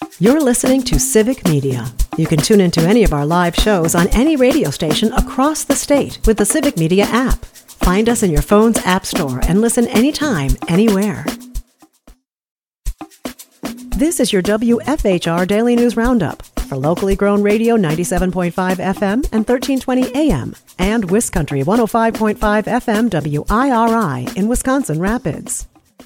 You're listening to Civic Media. You can tune into any of our live shows on any radio station across the state with the Civic Media app. Find us in your phone's app store and listen anytime, anywhere. This is your WFHR Daily News Roundup for locally grown radio 97.5 FM and 1320 AM and WisCountry 105.5 FM WIRI in Wisconsin Rapids.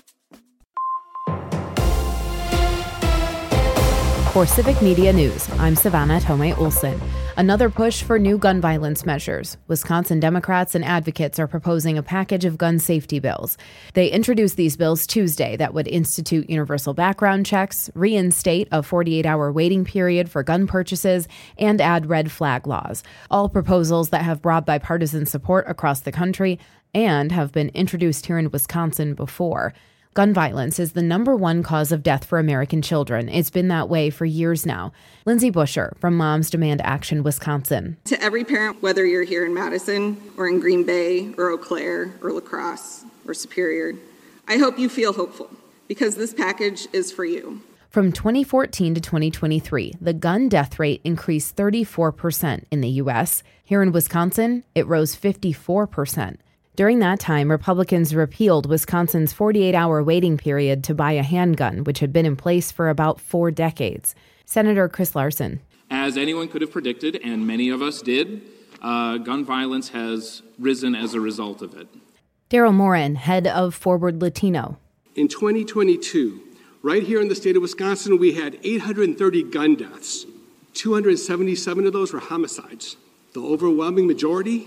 For Civic Media News, I'm Savannah Tomei Olson. Another push for new gun violence measures. Wisconsin Democrats and advocates are proposing a package of gun safety bills. They introduced these bills Tuesday that would institute universal background checks, reinstate a 48-hour waiting period for gun purchases, and add red flag laws. All proposals that have broad bipartisan support across the country and have been introduced here in Wisconsin before. Gun violence is the number one cause of death for American children. It's been that way for years now. Lindsay Busher from Moms Demand Action, Wisconsin. To every parent, whether you're here in Madison or in Green Bay or Eau Claire or La Crosse or Superior, I hope you feel hopeful because this package is for you. From 2014 to 2023, the gun death rate increased 34% in the U.S. Here in Wisconsin, it rose 54%. During that time, Republicans repealed Wisconsin's 48-hour waiting period to buy a handgun, which had been in place for about 4 decades. Senator Chris Larson. As anyone could have predicted, and many of us did, gun violence has risen as a result of it. Daryl Morin, head of Forward Latino. In 2022, right here in the state of Wisconsin, we had 830 gun deaths. 277 of those were homicides. The overwhelming majority,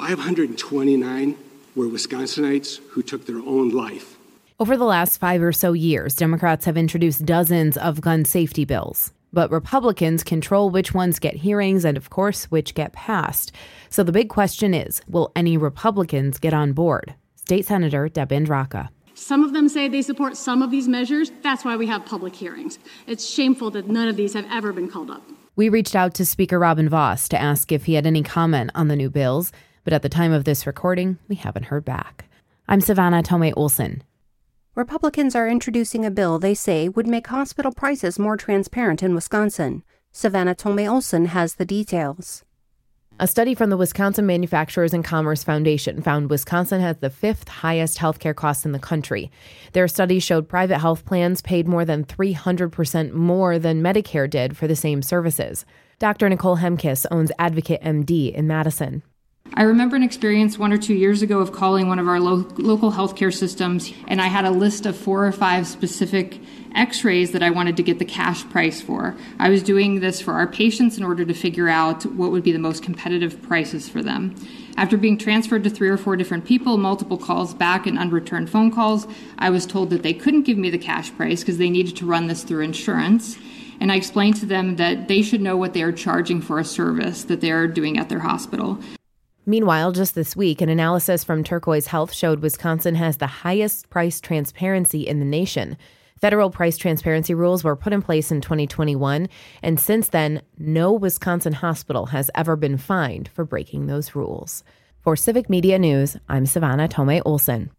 529, were Wisconsinites who took their own life. Over the last 5 or so years, Democrats have introduced dozens of gun safety bills. But Republicans control which ones get hearings and, of course, which get passed. So the big question is, will any Republicans get on board? State Senator Deb Andraka. Some of them say they support some of these measures. That's why we have public hearings. It's shameful that none of these have ever been called up. We reached out to Speaker Robin Vos to ask if he had any comment on the new bills. But at the time of this recording, we haven't heard back. I'm Savannah Tomei Olson. Republicans are introducing a bill they say would make hospital prices more transparent in Wisconsin. Savannah Tomei Olson has the details. A study from the Wisconsin Manufacturers and Commerce Foundation found Wisconsin has the 5th highest healthcare costs in the country. Their study showed private health plans paid more than 300% more than Medicare did for the same services. Dr. Nicole Hemkes owns Advocate MD in Madison. I remember an experience 1 or 2 years ago of calling one of our local healthcare systems, and I had a list of 4 or 5 specific x-rays that I wanted to get the cash price for. I was doing this for our patients in order to figure out what would be the most competitive prices for them. After being transferred to 3 or 4 different people, multiple calls back and unreturned phone calls, I was told that they couldn't give me the cash price because they needed to run this through insurance. And I explained to them that they should know what they are charging for a service that they are doing at their hospital. Meanwhile, just this week, an analysis from Turquoise Health showed Wisconsin has the highest price transparency in the nation. Federal price transparency rules were put in place in 2021, and since then, no Wisconsin hospital has ever been fined for breaking those rules. For Civic Media News, I'm Savannah Tomei Olson.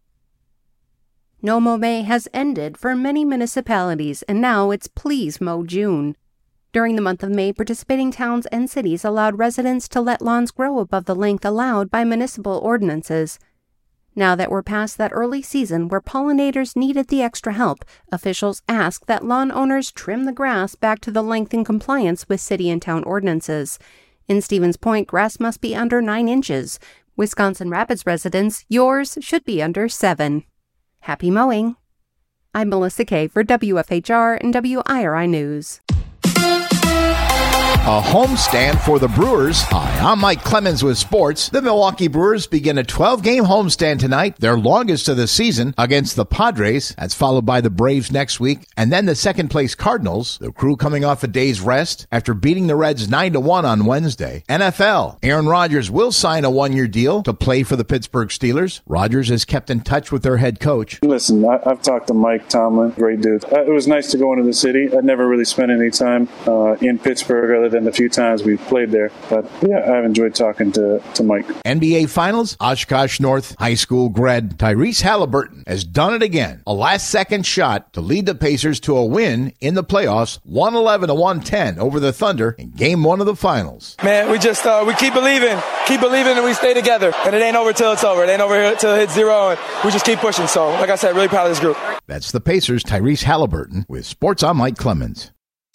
No Mow May has ended for many municipalities, and now it's Please Mow June. During the month of May, participating towns and cities allowed residents to let lawns grow above the length allowed by municipal ordinances. Now that we're past that early season where pollinators needed the extra help, officials ask that lawn owners trim the grass back to the length in compliance with city and town ordinances. In Stevens Point, grass must be under 9 inches. Wisconsin Rapids residents, yours should be under 7. Happy mowing. I'm Melissa Kay for WFHR and WIRI News. A homestand for the Brewers. Hi, I'm Mike Clemens with sports. The Milwaukee Brewers begin a 12-game homestand tonight, their longest of the season, against the Padres. That's followed by the Braves next week, and then the second-place Cardinals. The Crew coming off a day's rest after beating the Reds 9-1 on Wednesday. NFL. Aaron Rodgers will sign a 1-year deal to play for the Pittsburgh Steelers. Rodgers has kept in touch with their head coach. Listen, I've talked to Mike Tomlin, great dude. It was nice to go into the city. I'd never really spent any time in Pittsburgh other than the few times we've played there. But yeah, I've enjoyed talking to Mike. NBA Finals, Oshkosh North High School grad Tyrese Halliburton has done it again. A last-second shot to lead the Pacers to a win in the playoffs, 111-110 over the Thunder in Game 1 of the Finals. Man, we just we keep believing, and we stay together. And it ain't over till it's over. It ain't over till it hits 0, and we just keep pushing. So, like I said, really proud of this group. That's the Pacers' Tyrese Halliburton. With Sports, I'm Mike Clemens.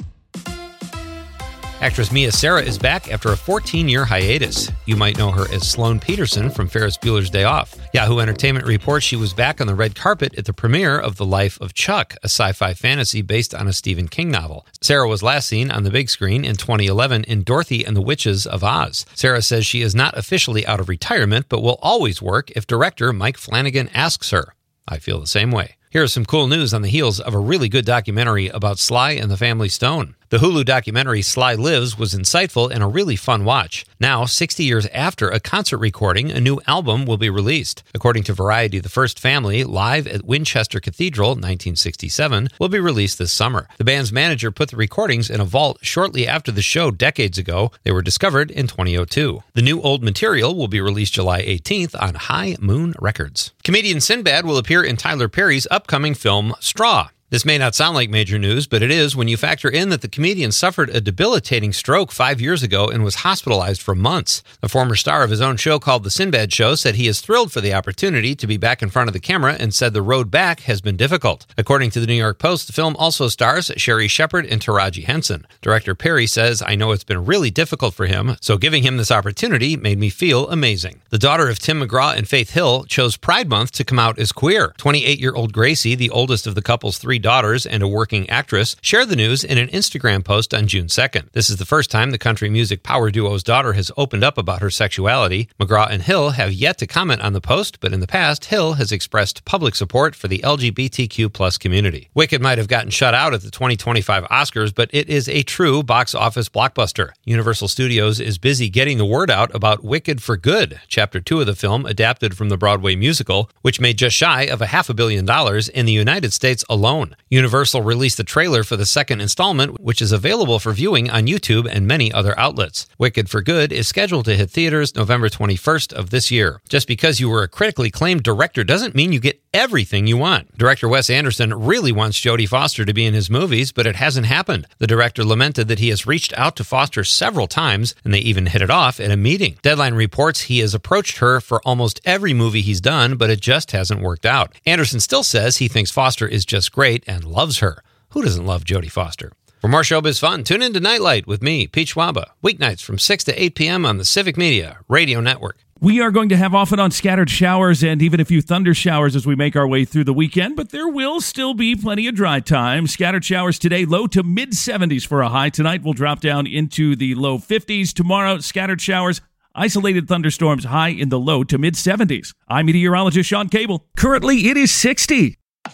Actress Mia Sara is back after a 14-year hiatus. You might know her as Sloane Peterson from Ferris Bueller's Day Off. Yahoo Entertainment reports she was back on the red carpet at the premiere of The Life of Chuck, a sci-fi fantasy based on a Stephen King novel. Sara was last seen on the big screen in 2011 in Dorothy and the Witches of Oz. Sara says she is not officially out of retirement, but will always work if director Mike Flanagan asks her. I feel the same way. Here's some cool news on the heels of a really good documentary about Sly and the Family Stone. The Hulu documentary Sly Lives was insightful and a really fun watch. Now, 60 years after a concert recording, a new album will be released. According to Variety, The First Family, live at Winchester Cathedral, 1967, will be released this summer. The band's manager put the recordings in a vault shortly after the show decades ago. They were discovered in 2002. The new old material will be released July 18th on High Moon Records. Comedian Sinbad will appear in Tyler Perry's upcoming film, Straw. This may not sound like major news, but it is when you factor in that the comedian suffered a debilitating stroke 5 years ago and was hospitalized for months. The former star of his own show called The Sinbad Show said he is thrilled for the opportunity to be back in front of the camera and said the road back has been difficult. According to the New York Post, the film also stars Sherry Shepherd and Taraji Henson. Director Perry says, "I know it's been really difficult for him, so giving him this opportunity made me feel amazing." The daughter of Tim McGraw and Faith Hill chose Pride Month to come out as queer. 28-year-old Gracie, the oldest of the couple's 3 daughters and a working actress, shared the news in an Instagram post on June 2nd. This is the first time the country music power duo's daughter has opened up about her sexuality. McGraw and Hill have yet to comment on the post, but in the past, Hill has expressed public support for the LGBTQ+ community. Wicked might have gotten shut out at the 2025 Oscars, but it is a true box office blockbuster. Universal Studios is busy getting the word out about Wicked for Good, Chapter 2 of the film adapted from the Broadway musical, which made just shy of $500 million in the United States alone. Universal released the trailer for the second installment, which is available for viewing on YouTube and many other outlets. Wicked for Good is scheduled to hit theaters November 21st of this year. Just because you were a critically acclaimed director doesn't mean you get everything you want. Director Wes Anderson really wants Jodie Foster to be in his movies, but it hasn't happened. The director lamented that he has reached out to Foster several times, and they even hit it off at a meeting. Deadline reports he has approached her for almost every movie he's done, but it just hasn't worked out. Anderson still says he thinks Foster is just great and loves her. Who doesn't love Jodie Foster? For more showbiz fun, tune in to Nightlight with me, Pete Schwaba, weeknights from 6 to 8 p.m. on the Civic Media Radio Network. We are going to have off and on scattered showers and even a few thunder showers as we make our way through the weekend, but there will still be plenty of dry time. Scattered showers today, low to mid-70s for a high. Tonight we'll drop down into the low 50s. Tomorrow, scattered showers, isolated thunderstorms, high in the low to mid-70s. I'm meteorologist Sean Cable. Currently, it is 60.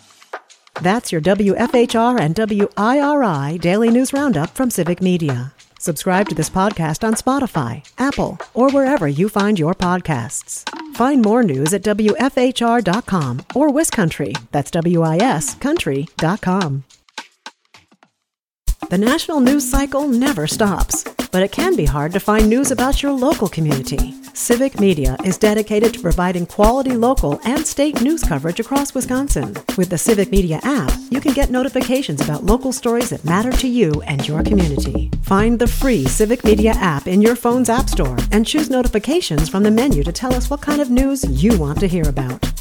That's your WFHR and WIRI Daily News Roundup from Civic Media. Subscribe to this podcast on Spotify, Apple, or wherever you find your podcasts. Find more news at WFHR.com or WisCountry, that's WIS Country.com. The national news cycle never stops, but it can be hard to find news about your local community. Civic Media is dedicated to providing quality local and state news coverage across Wisconsin. With the Civic Media app, you can get notifications about local stories that matter to you and your community. Find the free Civic Media app in your phone's app store and choose notifications from the menu to tell us what kind of news you want to hear about.